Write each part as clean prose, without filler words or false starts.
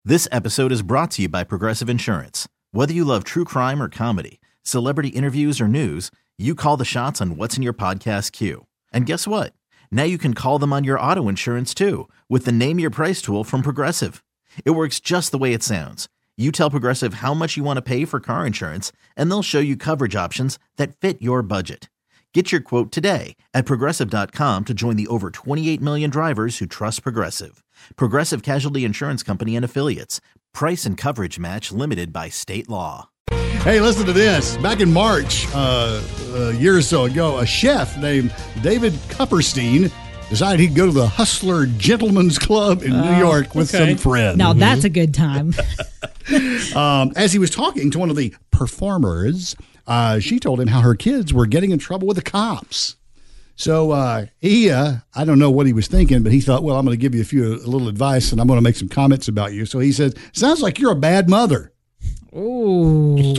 This episode is brought to you by Progressive Insurance. Whether you love true crime or comedy, celebrity interviews or news, you call the shots on what's in your podcast queue. And guess what? Now you can call them on your auto insurance too with the Name Your Price tool from Progressive. It works just the way it sounds. You tell Progressive how much you want to pay for car insurance, and they'll show you coverage options that fit your budget. Get your quote today at Progressive.com to join the over 28 million drivers who trust Progressive. Progressive Casualty Insurance Company and Affiliates. Price and coverage match limited by state law. Hey, listen to this. Back in March, a year or so ago, a chef named David Kupperstein decided he'd go to the Hustler Gentlemen's Club in New York with some friends. Now that's a good time. As he was talking to one of the performers, she told him how her kids were getting in trouble with the cops. So he, I don't know what he was thinking, but he thought, well, I'm going to give you a little advice, and I'm going to make some comments about you. So he said, sounds like you're a bad mother. Ooh.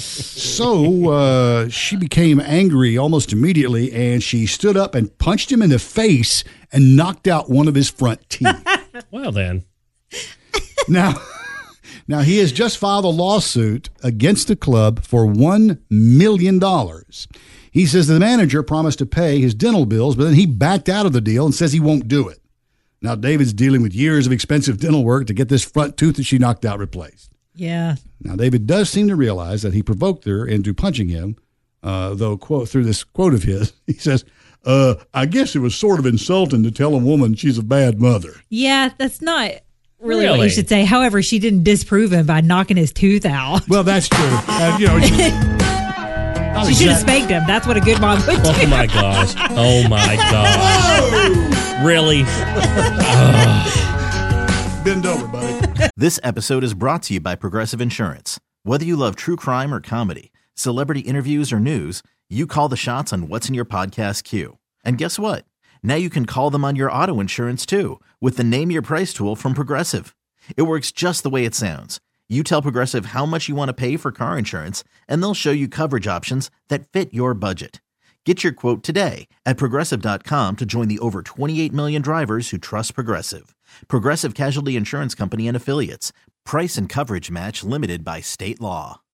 So she became angry almost immediately, and she stood up and punched him in the face and knocked out one of his front teeth. Well, then. Now he has just filed a lawsuit against the club for $1 million. He says the manager promised to pay his dental bills, but then he backed out of the deal and says he won't do it. Now David's dealing with years of expensive dental work to get this front tooth that she knocked out replaced. Yeah. Now David does seem to realize that he provoked her into punching him, though through this quote of his, he says, I guess it was sort of insulting to tell a woman she's a bad mother. Yeah, that's not really what you should say. However, she didn't disprove him by knocking his tooth out. Well, that's true. She should have spanked him. That's what a good mom would do. Oh, my gosh. Oh, my gosh. Really? Bend over, buddy. This episode is brought to you by Progressive Insurance. Whether you love true crime or comedy, celebrity interviews or news, you call the shots on what's in your podcast queue. And guess what? Now you can call them on your auto insurance too with the Name Your Price tool from Progressive. It works just the way it sounds. You tell Progressive how much you want to pay for car insurance, and they'll show you coverage options that fit your budget. Get your quote today at Progressive.com to join the over 28 million drivers who trust Progressive. Progressive Casualty Insurance Company and Affiliates. Price and coverage match limited by state law.